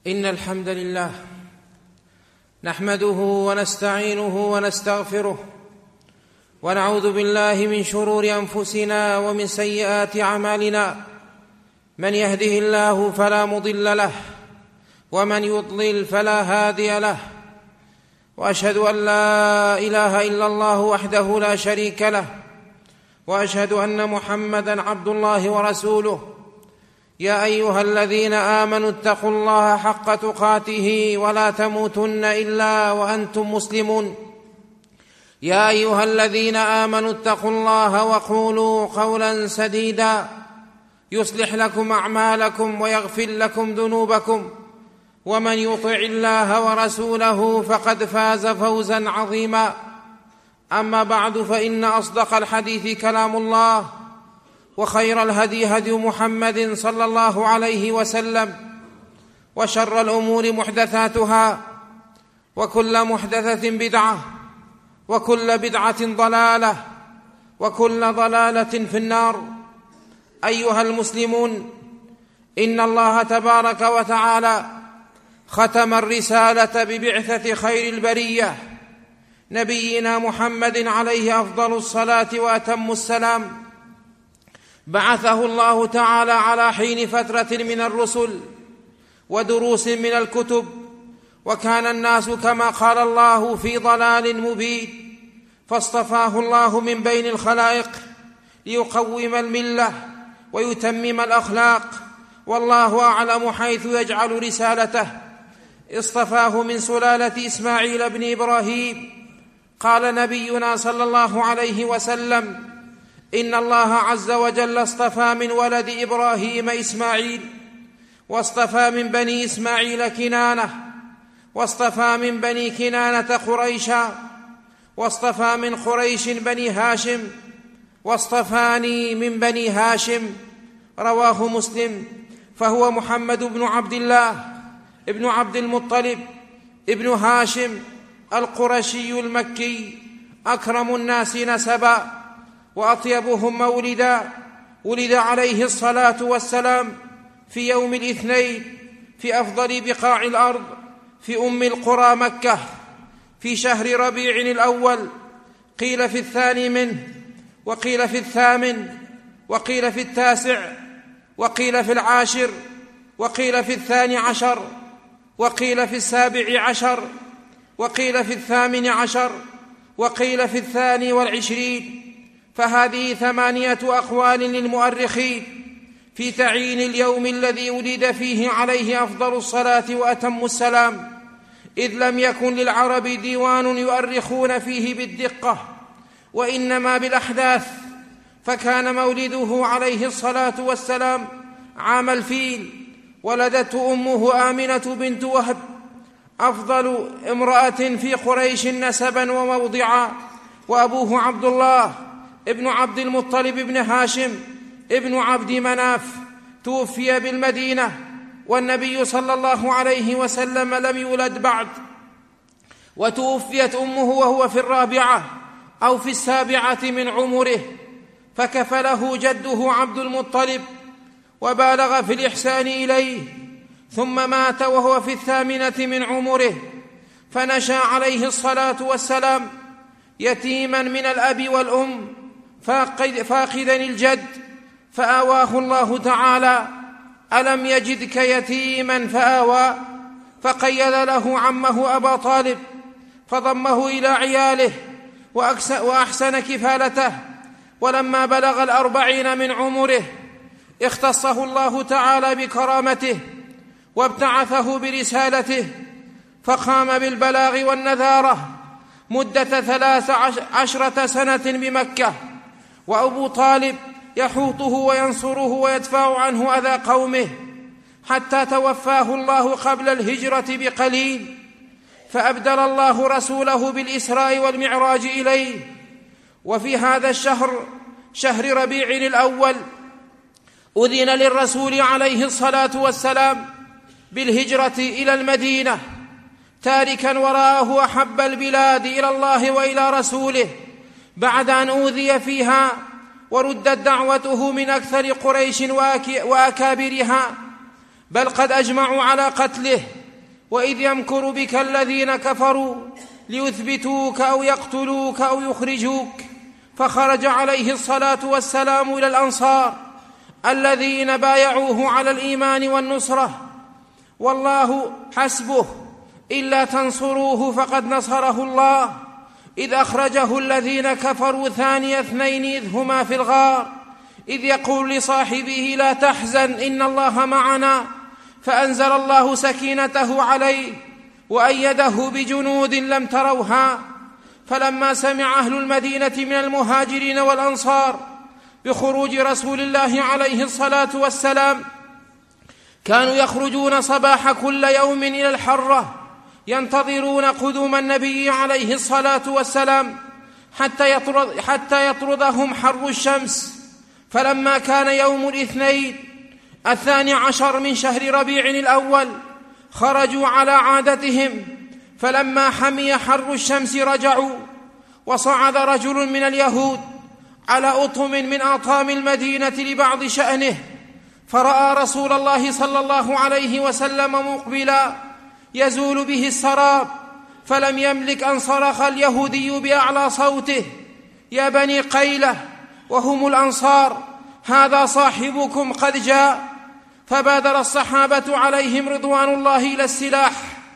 إن الحمد لله نحمده ونستعينه ونستغفره ونعوذ بالله من شرور أنفسنا ومن سيئات أعمالنا. من يهده الله فلا مضل له ومن يضلل فلا هادي له، وأشهد أن لا إله إلا الله وحده لا شريك له، وأشهد أن محمدًا عبد الله ورسوله. يا أيها الذين آمنوا اتقوا الله حق تقاته ولا تموتن إلا وأنتم مسلمون. يا أيها الذين آمنوا اتقوا الله وقولوا قولا سديدا يصلح لكم أعمالكم ويغفر لكم ذنوبكم، ومن يطع الله ورسوله فقد فاز فوزا عظيما. أما بعد، فإن أصدق الحديث كلام الله، وخير الهدي هدي محمد صلى الله عليه وسلم، وشر الأمور محدثاتها، وكل محدثة بدعة، وكل بدعة ضلالة، وكل ضلالة في النار. أيها المسلمون، إن الله تبارك وتعالى ختم الرسالة ببعثة خير البرية نبينا محمد عليه أفضل الصلاة وأتم السلام. بعثه الله تعالى على حين فترة من الرسل ودروس من الكتب، وكان الناس كما قال الله في ضلال مبين، فاصطفاه الله من بين الخلائق ليقوم الملة ويتمم الأخلاق، والله أعلم حيث يجعل رسالته. اصطفاه من سلالة إسماعيل بن إبراهيم. قال نبينا صلى الله عليه وسلم: إن الله عز وجل اصطفى من ولد إبراهيم إسماعيل، واصطفى من بني إسماعيل كنانة، واصطفى من بني كنانة قريشا، واصطفى من قريش بني هاشم، واصطفاني من بني هاشم. رواه مسلم. فهو محمد بن عبد الله ابن عبد المطلب ابن هاشم القرشي المكي، أكرم الناس نسبا وأطيبهم مولدا. ولد عليه الصلاة والسلام في يوم الاثنين في أفضل بقاع الأرض، في أم القرى مكة، في شهر ربيع الأول، قيل في الثاني منه، وقيل في الثامن، وقيل في التاسع، وقيل في العاشر، وقيل في الثاني عشر، وقيل في السابع عشر، وقيل في الثامن عشر، وقيل في الثاني والعشرين. فهذه 8 أقوال للمؤرخين في تعيين اليوم الذي ولد فيه عليه أفضل الصلاة وأتم السلام، إذ لم يكن للعرب ديوان يؤرخون فيه بالدقة، وإنما بالأحداث. فكان مولده عليه الصلاة والسلام عام الفيل. ولدته أمه آمنة بنت وهب، أفضل امرأة في قريش نسبا وموضعا، وأبوه عبد الله ابن عبد المطلب ابن هاشم ابن عبد مناف، توفي بالمدينة، والنبي صلى الله عليه وسلم لم يولد بعد. وتوفيت أمه وهو في 4 أو في 7 من عمره، فكفله جده عبد المطلب وبالغ في الإحسان إليه، ثم مات وهو في 8 من عمره، فنشأ عليه الصلاة والسلام يتيما من الأب والأم، فاقدا الجد، فآواه الله تعالى: ألم يجدك يتيما فآوى، فقيد له عمه أبا طالب، فضمه إلى عياله وأحسن كفالته. ولما بلغ 40 من عمره اختصه الله تعالى بكرامته، وابتعثه برسالته، فقام بالبلاغ والنذارة مدة 13 سنة بمكة، وأبو طالب يحوطه وينصره ويدفع عنه أذى قومه، حتى توفاه الله قبل الهجرة بقليل، فأبدل الله رسوله بالإسراء والمعراج إليه. وفي هذا الشهر، شهر ربيع الأول، أذن للرسول عليه الصلاة والسلام بالهجرة إلى المدينة، تاركا وراءه أحب البلاد إلى الله وإلى رسوله، بعد أن أوذي فيها وردت دعوته من أكثر قريش وأكابرها، بل قد أجمعوا على قتله. وإذ يمكر بك الذين كفروا ليثبتوك أو يقتلوك أو يخرجوك. فخرج عليه الصلاة والسلام إلى الأنصار الذين بايعوه على الإيمان والنصرة: والله حسبه إلا تنصروه فقد نصره الله، إذ أخرجه الذين كفروا ثاني اثنين إذ هما في الغار إذ يقول لصاحبه لا تحزن إن الله معنا، فأنزل الله سكينته عليه وأيده بجنود لم تروها. فلما سمع أهل المدينة من المهاجرين والأنصار بخروج رسول الله عليه الصلاة والسلام كانوا يخرجون صباح كل يوم إلى الحرة ينتظرون قدوم النبي عليه الصلاة والسلام حتى يطردهم حر الشمس. فلما كان يوم الاثنين 12 من شهر ربيع الأول خرجوا على عادتهم، فلما حمي حر الشمس رجعوا. وصعد رجل من اليهود على أطم من أطام المدينة لبعض شأنه، فرأى رسول الله صلى الله عليه وسلم مقبلا يزول به السراب، فلم يملك أن صرخ اليهودي بأعلى صوته: يا بني قيلة، وهم الأنصار، هذا صاحبكم قد جاء. فبادر الصحابة عليهم رضوان الله إلى السلاح،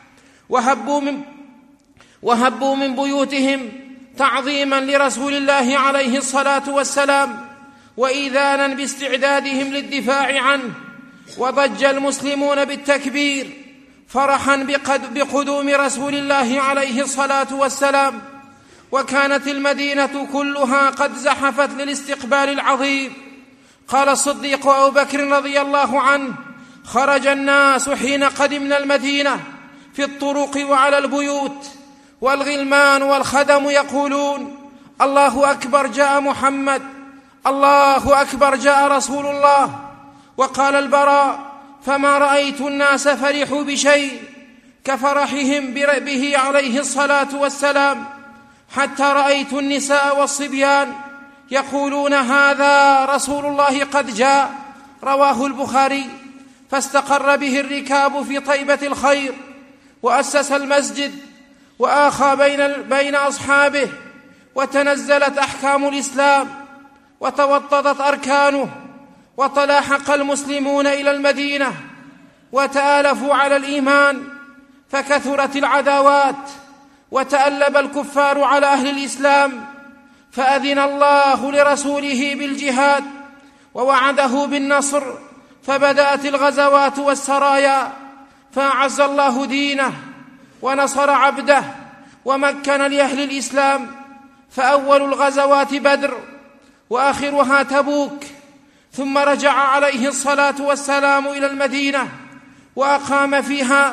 وهبوا من بيوتهم تعظيما لرسول الله عليه الصلاة والسلام وإيذانا باستعدادهم للدفاع عنه. وضج المسلمون بالتكبير فرحا بقدوم رسول الله عليه الصلاة والسلام، وكانت المدينة كلها قد زحفت للاستقبال العظيم. قال الصديق أبو بكر رضي الله عنه: خرج الناس حين قدمنا المدينة في الطرق وعلى البيوت، والغلمان والخدم يقولون: الله أكبر جاء محمد، الله أكبر جاء رسول الله. وقال البراء: فما رأيت الناس فرحوا بشيء كفرحهم به عليه الصلاة والسلام، حتى رأيت النساء والصبيان يقولون: هذا رسول الله قد جاء. رواه البخاري. فاستقر به الركاب في طيبة الخير، وأسس المسجد، وآخى بين أصحابه، وتنزلت أحكام الإسلام، وتوطدت أركانه، وتلاحق المسلمون إلى المدينة، وتآلفوا على الإيمان، فكثرت العداوات، وتألب الكفار على أهل الإسلام، فأذن الله لرسوله بالجهاد ووعده بالنصر، فبدأت الغزوات والسرايا، فأعز الله دينه ونصر عبده ومكن لأهل الإسلام. فأول الغزوات بدر، وآخرها تبوك. ثم رجع عليه الصلاة والسلام إلى المدينة وأقام فيها،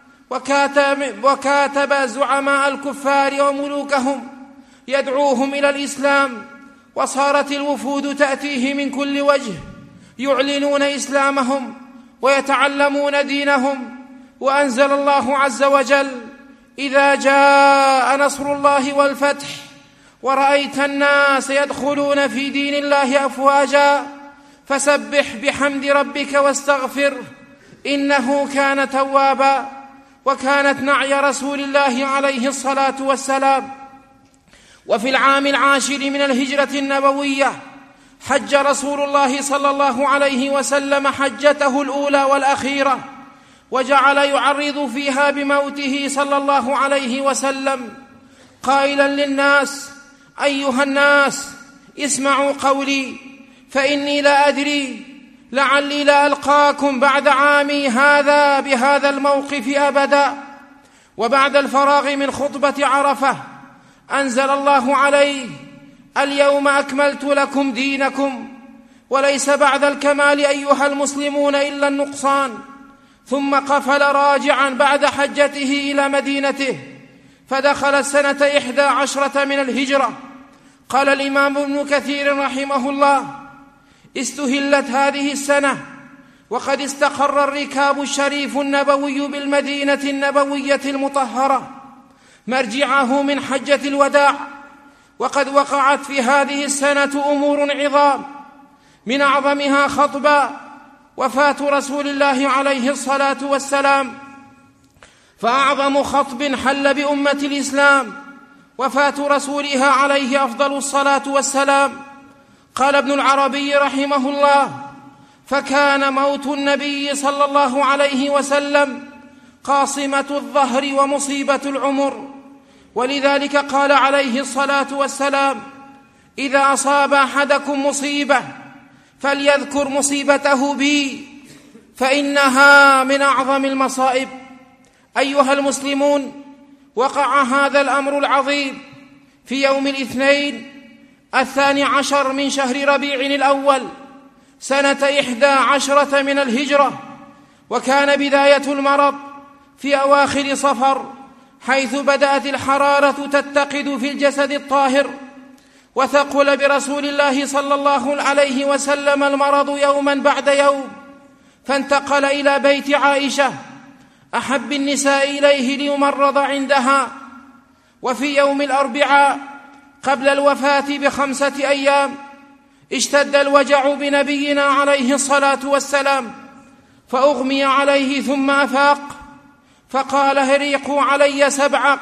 وكاتب زعماء الكفار وملوكهم يدعوهم إلى الإسلام، وصارت الوفود تأتيه من كل وجه يعلنون إسلامهم ويتعلمون دينهم. وأنزل الله عز وجل: إذا جاء نصر الله والفتح ورأيت الناس يدخلون في دين الله أفواجا فسبح بحمد ربك واستغفره إنه كان توابا. وكانت نعي رسول الله عليه الصلاة والسلام. وفي العام 10 من الهجرة النبوية حج رسول الله صلى الله عليه وسلم حجته الأولى والأخيرة، وجعل يعرض فيها بموته صلى الله عليه وسلم، قائلا للناس: أيها الناس، اسمعوا قولي، فإني لا أدري، لعلي لا ألقاكم بعد عامي هذا بهذا الموقف أبدا. وبعد الفراغ من خطبة عرفة أنزل الله عليه: اليوم أكملت لكم دينكم. وليس بعد الكمال أيها المسلمون إلا النقصان. ثم قفل راجعا بعد حجته إلى مدينته، فدخل السنة 11 من الهجرة. قال الإمام ابن كثير رحمه الله: استهلت هذه السنة وقد استقر الركاب الشريف النبوي بالمدينة النبوية المطهرة مرجعه من حجة الوداع. وقد وقعت في هذه السنة أمور عظام، من أعظمها خطبة وفاة رسول الله عليه الصلاة والسلام، فأعظم خطب حل بأمة الإسلام وفاة رسولها عليه أفضل الصلاة والسلام. قال ابن العربي رحمه الله: فكان موت النبي صلى الله عليه وسلم قاصمة الظهر ومصيبة العمر، ولذلك قال عليه الصلاة والسلام: إذا أصاب أحدكم مصيبة فليذكر مصيبته بي فإنها من أعظم المصائب. أيها المسلمون، وقع هذا الأمر العظيم في يوم الاثنين 12 من شهر ربيع الأول سنة 11 من الهجرة، وكان بداية المرض في أواخر صفر، حيث بدأت الحرارة تتقد في الجسد الطاهر، وثقل برسول الله صلى الله عليه وسلم المرض يوما بعد يوم، فانتقل إلى بيت عائشة أحب النساء إليه ليمرض عندها. وفي يوم الأربعاء قبل الوفاة ب5 أيام اشتد الوجع بنبينا عليه الصلاة والسلام، فأغمي عليه ثم أفاق، فقال: هريقوا علي 7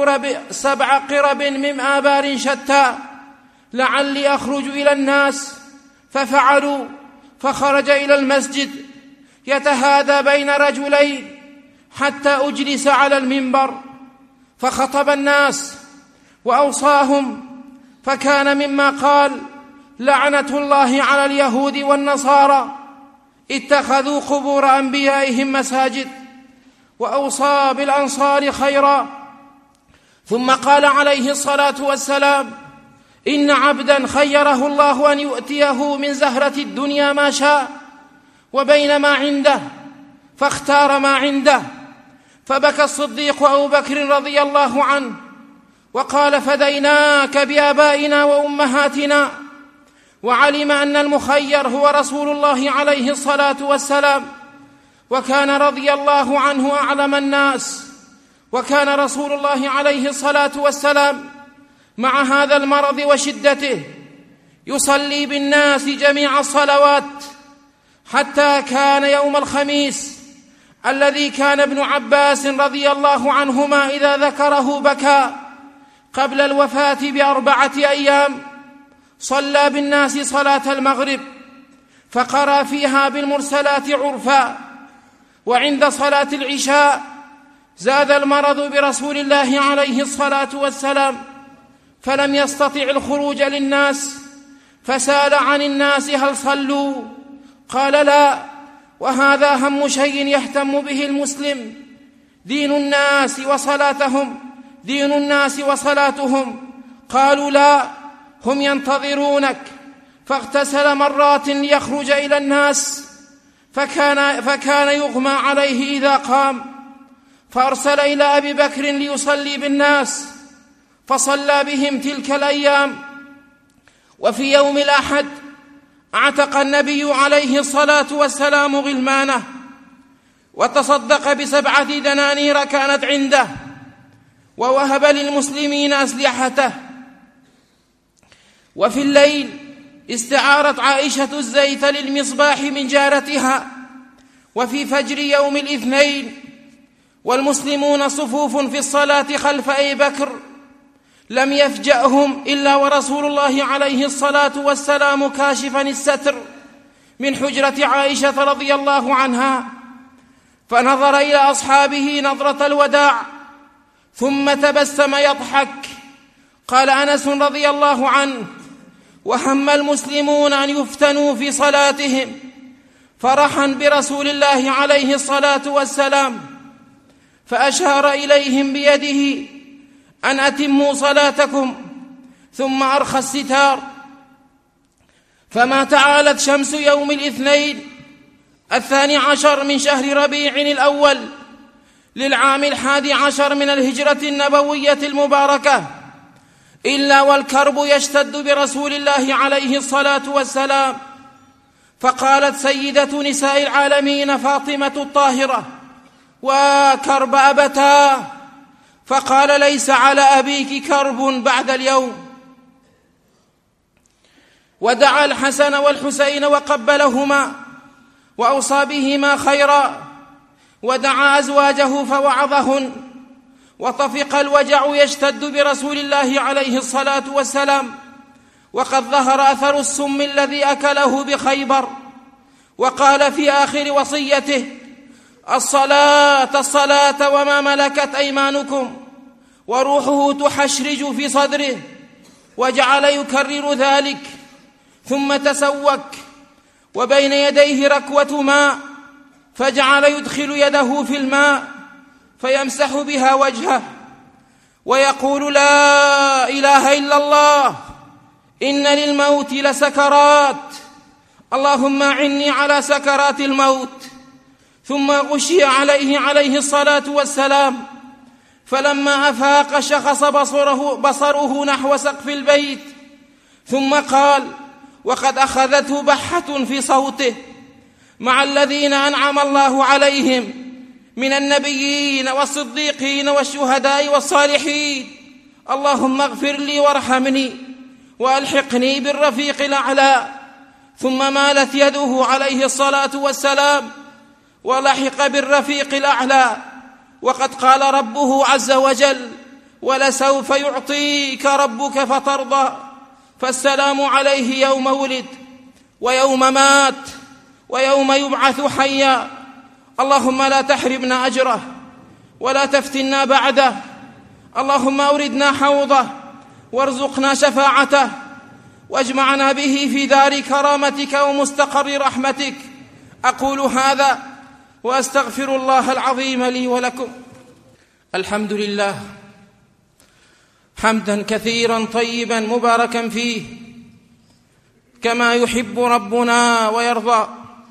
قرب من آبار شتى لعلي أخرج إلى الناس. ففعلوا، فخرج إلى المسجد يتهادى بين رجلين حتى أجلس على المنبر، فخطب الناس وأوصاهم، فكان مما قال: لعنة الله على اليهود والنصارى اتخذوا قبور أنبيائهم مساجد. وأوصى بالأنصار خيرا، ثم قال عليه الصلاة والسلام: إن عبدا خيره الله أن يؤتيه من زهرة الدنيا ما شاء وبين ما عنده، فاختار ما عنده. فبكى الصديق أبو بكر رضي الله عنه وقال: فديناك بآبائنا وأمهاتنا. وعلم أن المخير هو رسول الله عليه الصلاة والسلام، وكان رضي الله عنه أعلم الناس. وكان رسول الله عليه الصلاة والسلام مع هذا المرض وشدته يصلي بالناس جميع الصلوات، حتى كان يوم الخميس الذي كان ابن عباس رضي الله عنهما إذا ذكره بكى قبل الوفاة ب4 أيام، صلى بالناس صلاة المغرب فقرأ فيها بالمرسلات عرفا. وعند صلاة العشاء زاد المرض برسول الله عليه الصلاة والسلام، فلم يستطع الخروج للناس، فسأل عن الناس: هل صلوا؟ قال: لا، وهذا أهم شيء يهتم به المسلم، دين الناس وصلاتهم. قالوا: لا، هم ينتظرونك. فاغتسل مرات ليخرج إلى الناس، فكان يغمى عليه إذا قام، فأرسل إلى أبي بكر ليصلي بالناس، فصلى بهم تلك الأيام. وفي يوم الأحد اعتق النبي عليه الصلاة والسلام غلمانه، وتصدق ب7 دنانير كانت عنده، ووهب للمسلمين أسلحته. وفي الليل استعارت عائشة الزيت للمصباح من جارتها. وفي فجر يوم الاثنين والمسلمون صفوف في الصلاة خلف أبي بكر لم يفجأهم إلا ورسول الله عليه الصلاة والسلام كاشفا الستر من حجرة عائشة رضي الله عنها، فنظر إلى أصحابه نظرة الوداع ثم تبسم يضحك. قال أنس رضي الله عنه: وهم المسلمون أن يفتنوا في صلاتهم فرحا برسول الله عليه الصلاة والسلام، فأشار إليهم بيده أن أتموا صلاتكم، ثم أرخى الستار. فما تعالت شمس يوم الاثنين 12 من شهر ربيع الأول للعام 11 من الهجرة النبوية المباركة إلا والكرب يشتد برسول الله عليه الصلاة والسلام. فقالت سيدة نساء العالمين فاطمة الطاهرة: وكرب أبتاه. فقال: ليس على أبيك كرب بعد اليوم. ودعا الحسن والحسين وقبلهما وأوصى بهما خيرا، ودعا أزواجه فوعظهن، وطفق الوجع يشتد برسول الله عليه الصلاة والسلام، وقد ظهر أثر السم الذي أكله بخيبر. وقال في آخر وصيته: الصلاة الصلاة وما ملكت أيمانكم، وروحه تحشرج في صدره، وجعل يكرر ذلك. ثم تسوك، وبين يديه ركوة ماء، فجعل يدخل يده في الماء فيمسح بها وجهه ويقول: لا إله إلا الله، إن للموت لسكرات، اللهم أعني على سكرات الموت. ثم غشي عليه الصلاة والسلام، فلما أفاق شخص بصره نحو سقف البيت، ثم قال وقد أخذته بحة في صوته: مع الذين أنعم الله عليهم من النبيين والصديقين والشهداء والصالحين، اللهم اغفر لي وارحمني وألحقني بالرفيق الأعلى. ثم مالت يده عليه الصلاة والسلام ولحق بالرفيق الأعلى، وقد قال ربه عز وجل: ولسوف يعطيك ربك فترضى. فالسلام عليه يوم ولد ويوم مات ويوم يبعث حيا. اللهم لا تحرمنا أجره ولا تفتنا بعده، اللهم أوردنا حوضه وارزقنا شفاعته، واجمعنا به في دار كرامتك ومستقر رحمتك. أقول هذا وأستغفر الله العظيم لي ولكم. الحمد لله حمدا كثيرا طيبا مباركا فيه، كما يحب ربنا ويرضى.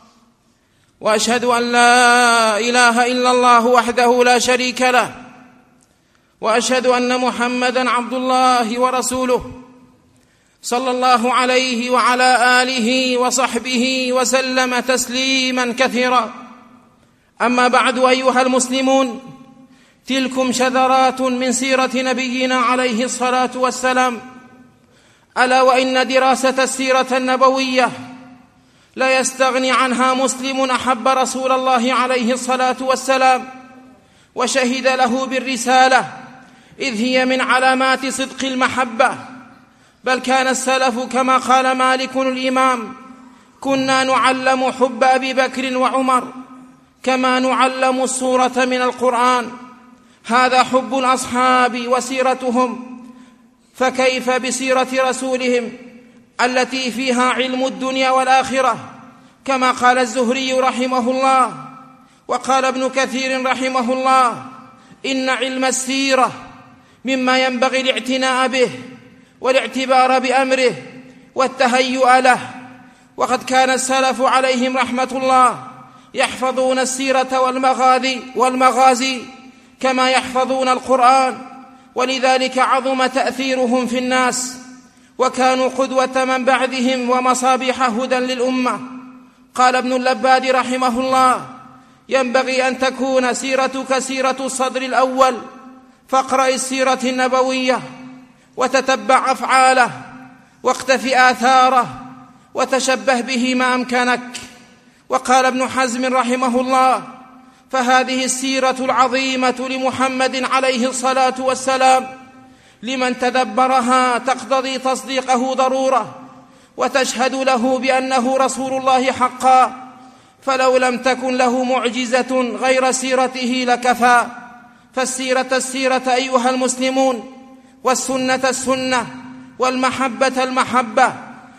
وأشهد أن لا إله إلا الله وحده لا شريك له، وأشهد أن محمدا عبد الله ورسوله، صلى الله عليه وعلى آله وصحبه وسلم تسليما كثيرا. أما بعد، أيها المسلمون، تلكم شذرات من سيرة نبينا عليه الصلاة والسلام، ألا وإن دراسة السيرة النبوية لا يستغني عنها مسلم أحب رسول الله عليه الصلاة والسلام وشهد له بالرسالة، إذ هي من علامات صدق المحبة. بل كان السلف كما قال مالك الإمام: كنا نعلم حب أبي بكر وعمر كما نعلم السورة من القرآن. هذا حب الأصحاب وسيرتهم، فكيف بسيرة رسولهم التي فيها علم الدنيا والآخرة، كما قال الزهري رحمه الله وقال ابن كثير رحمه الله: إن علم السيرة مما ينبغي الاعتناء به والاعتبار بأمره والتهيؤ له. وقد كان السلف عليهم رحمة الله يحفظون السيرة والمغازي كما يحفظون القرآن، ولذلك عظم تأثيرهم في الناس، وكانوا قدوة من بعدهم ومصابيح هدى للأمة. قال ابن اللباد رحمه الله: ينبغي أن تكون سيرتك سيرة الصدر الأول، فاقرأ السيرة النبوية وتتبع أفعاله واقتف آثاره وتشبه به ما أمكنك. وقال ابن حزم رحمه الله: فهذه السيرة العظيمة لمحمد عليه الصلاة والسلام لمن تدبرها تقتضي تصديقه ضرورة، وتشهد له بأنه رسول الله حقا، فلو لم تكن له معجزة غير سيرته لكفى. فالسيرة السيرة أيها المسلمون، والسنة السنة، والمحبة المحبة،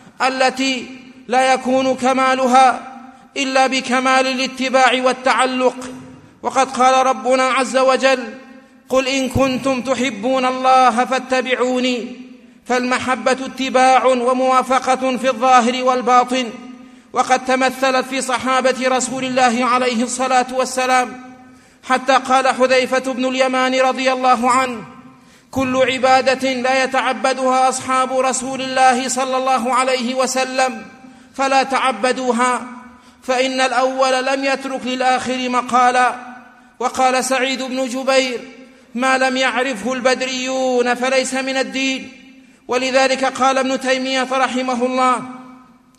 التي لا يكون كمالها إلا بكمال الاتباع والتعلق. وقد قال ربنا عز وجل: قل إن كنتم تحبون الله فاتبعوني. فالمحبة اتباع وموافقة في الظاهر والباطن، وقد تمثلت في صحابة رسول الله عليه الصلاة والسلام، حتى قال حذيفة بن اليمان رضي الله عنه: كل عبادة لا يتعبدها أصحاب رسول الله صلى الله عليه وسلم فلا تعبدوها، فإن الأول لم يترك للآخر مقالا. وقال سعيد بن جبير: ما لم يعرفه البدريون فليس من الدين. ولذلك قال ابن تيمية رحمه الله: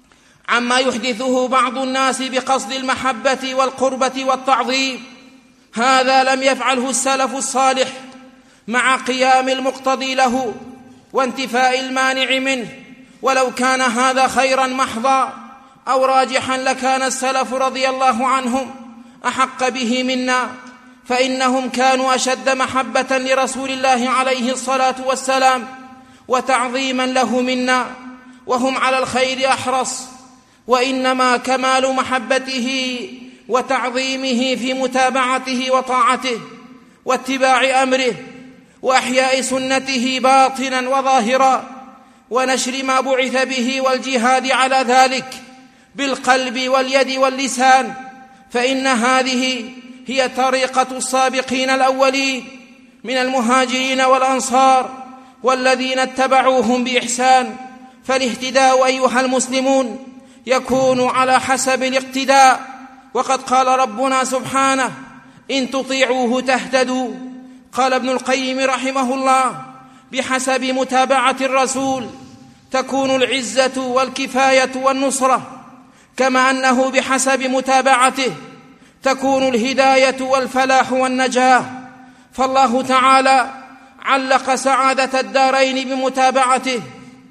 عما يحدثه بعض الناس بقصد المحبة والقربة والتعظيم. هذا لم يفعله السلف الصالح مع قيام المقتضي له وانتفاء المانع منه، ولو كان هذا خيرا محضا أو راجحا لكان السلف رضي الله عنهم أحق به منا، فإنهم كانوا أشد محبة لرسول الله عليه الصلاة والسلام وتعظيما له منا، وهم على الخير أحرص. وإنما كمال محبته وتعظيمه في متابعته وطاعته واتباع أمره وأحياء سنته باطنا وظاهرا، ونشر ما بعث به والجهاد على ذلك بالقلب واليد واللسان، فإن هذه هي طريقة السابقين الأولين من المهاجرين والأنصار والذين اتبعوهم بإحسان. فالاهتداء أيها المسلمون يكون على حسب الاقتداء، وقد قال ربنا سبحانه: إن تطيعوه تهتدوا. قال ابن القيم رحمه الله: بحسب متابعة الرسول تكون العزة والكفاية والنصرة، كما أنه بحسب متابعته تكون الهداية والفلاح والنجاة. فالله تعالى علق سعادة الدارين بمتابعته،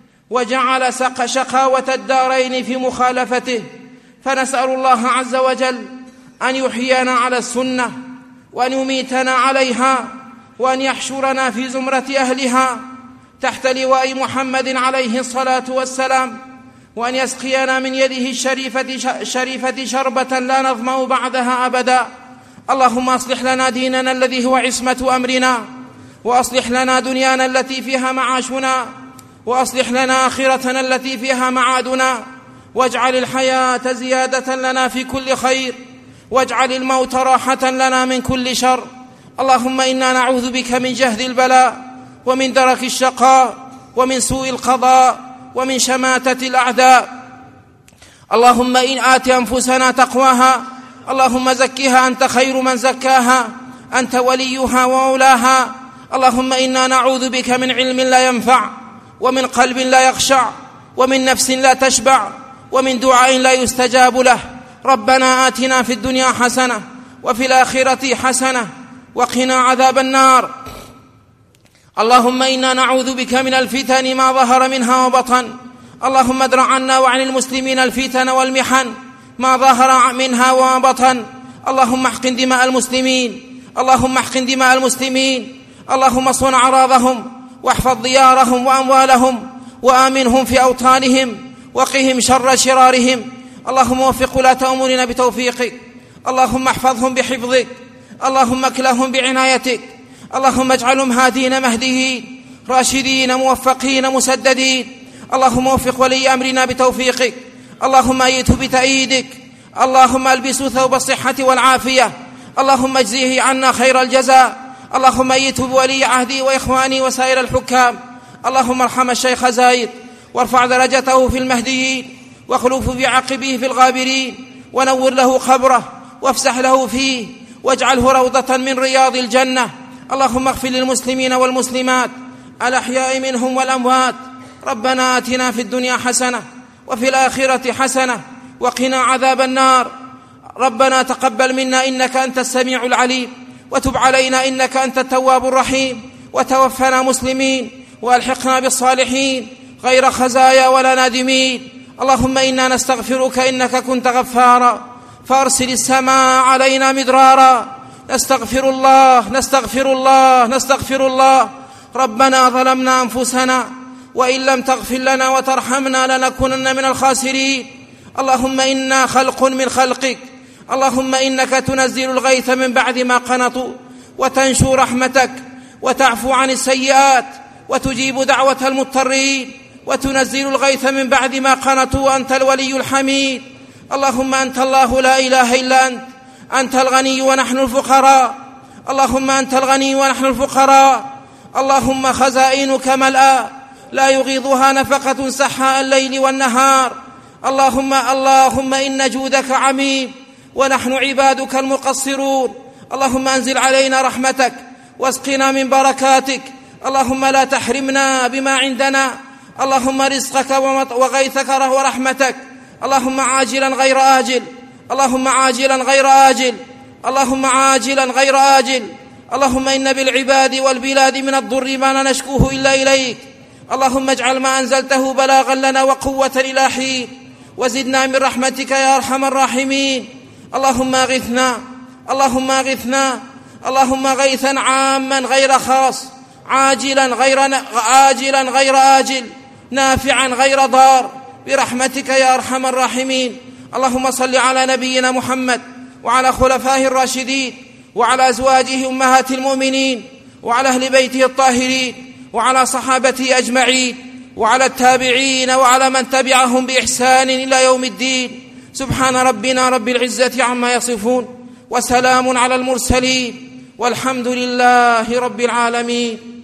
وجعل شقاوة الدارين في مخالفته. فنسأل الله عز وجل أن يحيينا على السنة، وأن يميتنا عليها، وأن يحشرنا في زمرة أهلها تحت لواء محمد عليه الصلاة والسلام، وأن يسقينا من يده الشريفة شربة لا نظمأ بعدها أبدا. اللهم أصلح لنا ديننا الذي هو عصمة أمرنا، وأصلح لنا دنيانا التي فيها معاشنا، وأصلح لنا آخرتنا التي فيها معادنا، واجعل الحياة زيادة لنا في كل خير، واجعل الموت راحة لنا من كل شر. اللهم إنا نعوذ بك من جهد البلاء، ومن درك الشقاء، ومن سوء القضاء، ومن شماتة الأعداء. اللهم إن آت أنفسنا تقواها، اللهم زكها أنت خير من زكاها، أنت وليها ومولاها. اللهم إنا نعوذ بك من علم لا ينفع، ومن قلب لا يخشع، ومن نفس لا تشبع، ومن دعاء لا يستجاب له. ربنا آتنا في الدنيا حسنة وفي الآخرة حسنة وقنا عذاب النار. اللهم إنا نعوذ بك من الفتن ما ظهر منها وبطن. اللهم ادرع عنا وعن المسلمين الفتن والمحن ما ظهر منها وبطن. اللهم احقن دماء المسلمين، اللهم احقن دماء المسلمين. اللهم صن أعراضهم، واحفظ ديارهم وأموالهم، وآمنهم في أوطانهم، وقهم شر شرارهم. اللهم وفق ولاة أمورنا بتوفيقك، اللهم احفظهم بحفظك، اللهم اكلهم بعنايتك. اللهم اجعلهم هادين مهديين راشدين موفقين مسددين. اللهم وفق ولي أمرنا بتوفيقك، اللهم أيده بتأييدك، اللهم ألبسه ثوب الصحة والعافية، اللهم اجزيه عنا خير الجزاء. اللهم أيده بولي عهدي وإخواني وسائر الحكام. اللهم ارحم الشيخ زايد، وارفع درجته في المهديين، واخلف بعقبه في الغابرين، ونور له قبره، وافسح له فيه، واجعله روضة من رياض الجنة. اللهم اغفر للمسلمين والمسلمات الأحياء منهم والأموات. ربنا آتنا في الدنيا حسنة وفي الآخرة حسنة وقنا عذاب النار. ربنا تقبل منا إنك أنت السميع العليم، وتب علينا إنك أنت التواب الرحيم، وتوفنا مسلمين وألحقنا بالصالحين غير خزايا ولا نادمين. اللهم إنا نستغفرك إنك كنت غفارا، فارسل السماء علينا مدرارا. نستغفر الله نستغفر الله نستغفر الله. ربنا ظلمنا أنفسنا، وإن لم تغفر لنا وترحمنا لنكونن من الخاسرين. اللهم إنا خلق من خلقك، اللهم إنك تنزل الغيث من بعد ما قنطوا، وتنشر رحمتك، وتعفو عن السيئات، وتجيب دعوة المضطرين، وتنزل الغيث من بعد ما قنطوا، وأنت الولي الحميد. اللهم أنت الله لا إله إلا أنت، أنت الغني ونحن الفقراء. اللهم أنت الغني ونحن الفقراء. اللهم خزائنك ملأى لا يغيضها نفقة سحاء الليل والنهار. اللهم إن جودك عميم، ونحن عبادك المقصرون. اللهم أنزل علينا رحمتك، واسقنا من بركاتك. اللهم لا تحرمنا بما عندنا. اللهم رزقك وغيثك ورحمتك اللهم عاجلا غير آجل، اللهم عاجلا غير آجل، اللهم عاجلا غير آجل. اللهم إن بالعباد والبلاد من الضر ما لا نشكوه إلا إليك. اللهم اجعل ما أنزلته بلاغا لنا وقوة إلى حين، وزدنا من رحمتك يا أرحم الراحمين. اللهم أغثنا، اللهم أغثنا، اللهم غيثا عاما غير خاص، عاجلا غير آجل، نافعا غير ضار، برحمتك يا أرحم الراحمين. اللهم صل على نبينا محمد وعلى خلفائه الراشدين وعلى أزواجه أمهات المؤمنين وعلى أهل بيته الطاهرين وعلى صحابته أجمعين وعلى التابعين وعلى من تبعهم بإحسان إلى يوم الدين. سبحان ربنا رب العزة عما يصفون، وسلام على المرسلين، والحمد لله رب العالمين.